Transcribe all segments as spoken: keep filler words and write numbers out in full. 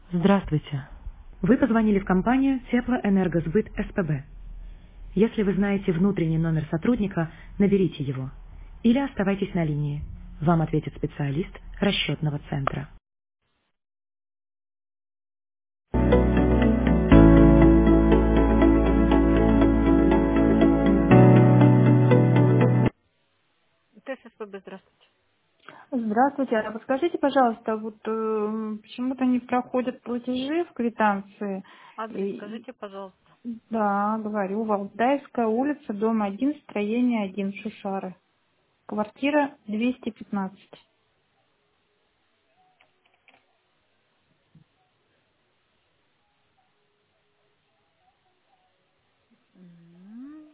Здравствуйте. Вы позвонили в компанию Теплоэнергосбыт СПБ. Если вы знаете внутренний номер сотрудника, наберите его. Или оставайтесь на линии. Вам ответит специалист расчетного центра. ТССПБ, здравствуйте. Здравствуйте. А подскажите, пожалуйста, вот э, почему-то не проходят платежи в квитанции. Адрес И- скажите, пожалуйста. да, говорю, Валдайская улица, дом один, строение один, Шушары. Квартира двести пятнадцать. М,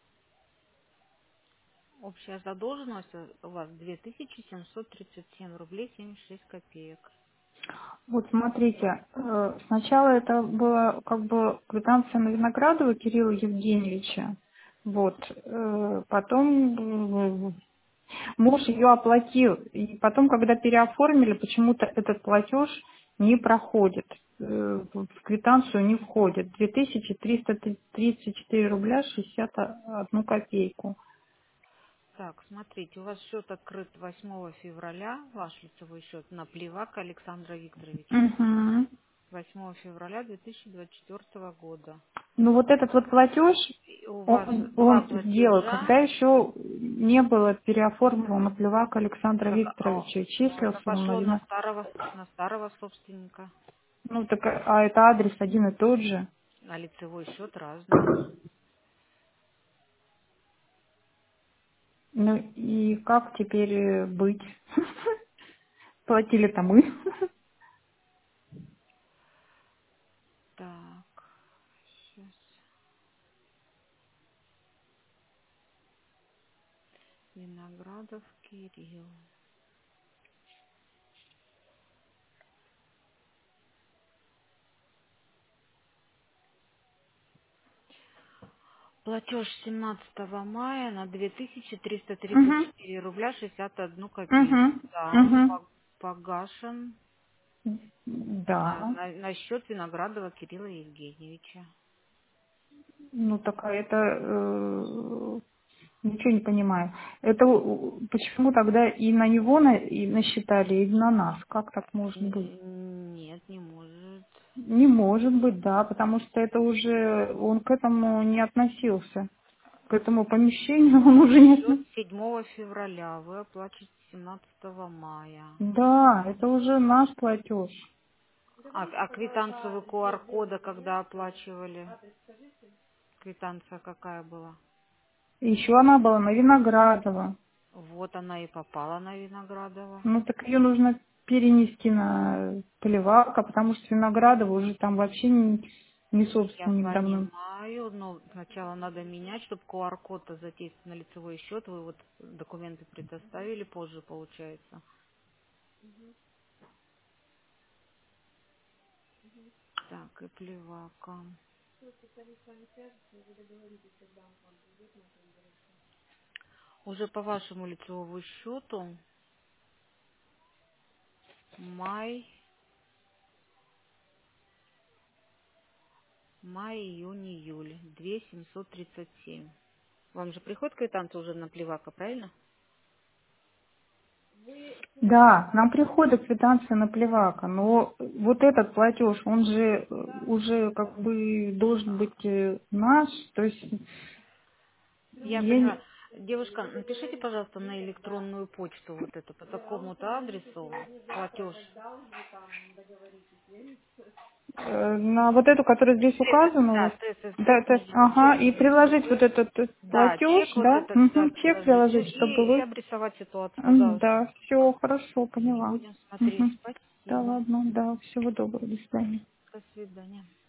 Общая задолженность у вас две тысячи семьсот тридцать семь рублей семьдесят шесть копеек. Вот смотрите, э, сначала это была как бы квитанция на Виноградова Кирилла Евгеньевича. Вот. э, Потом э, муж ее оплатил. И потом, когда переоформили, почему-то этот платеж не проходит. э, В квитанцию не входит. две тысячи триста тридцать четыре рубля шестьдесят одну копейку. Так, смотрите, у вас счет открыт восьмого февраля, ваш лицевой счет на Плевака Александра Викторовича. Мгм. восьмого февраля две тысячи двадцать четвёртого года. Ну вот этот вот платеж И у вас он, два он сделал, платежа. когда еще не было переоформлено на плевак Александра Так, а, Викторовича. И ну, это числился он на пошло на вино. старого, на старого собственника, Ну так, а это адрес один и тот же. а лицевой счет разный. Ну и как теперь э, быть? Платили-то мы. Так, сейчас. Виноградов Кирилл. Платеж семнадцатого мая на две тысячи триста тридцать Угу, четыре рубля шестьдесят одну копейку. угу, Да, он угу. по- погашен на, Да. на, на счет Виноградова Кирилла Евгеньевича. Ну так а это э, ничего не понимаю. Это у- почему тогда и на него на, и насчитали, и на нас? Как так может быть? Н- Нет, не может. Не может быть, да, потому что это уже он к этому не относился. К этому помещению он уже не Счет относился. седьмого февраля, вы оплачиваете семнадцатого мая. Да, это уже наш платеж. А, а квитанцию вы Q R-кода когда оплачивали? Квитанция какая была? Еще она была на Виноградова. Вот она и попала на Виноградова. Ну так ее нужно перенести на Поливака, потому что Виноградова уже там вообще не, не Я собственник давно. понимаю, но сначала надо менять, чтобы Q R-код задействовать на лицевой счет. Вы вот документы предоставили позже, получается. Так, и плевака. Уже по вашему лицевому счету май, май, июнь, июль. две тысячи семьсот тридцать семь. Вам же приходит квитанция уже на плевака, правильно? Да, нам приходит квитанция на Плевака, но вот этот платеж, он же э, уже как бы должен быть э, наш, то есть Я я поняла. не- Девушка, напишите, пожалуйста, на электронную почту вот это по такому-то адресу платеж. э, на вот эту, которая здесь указана у вас, Да, ТССП да, то есть, книжный ага, чек, и приложить вот чтобы... этот э, Да, платеж, чек вот да, этот, да, мгм, чек приложить приложить, чтобы и, и вы, обрисовать ситуацию, м, да. да, все хорошо, поняла. Будем смотреть. Мгм. Да Спасибо. ладно, да, всего доброго, до свидания. До свидания.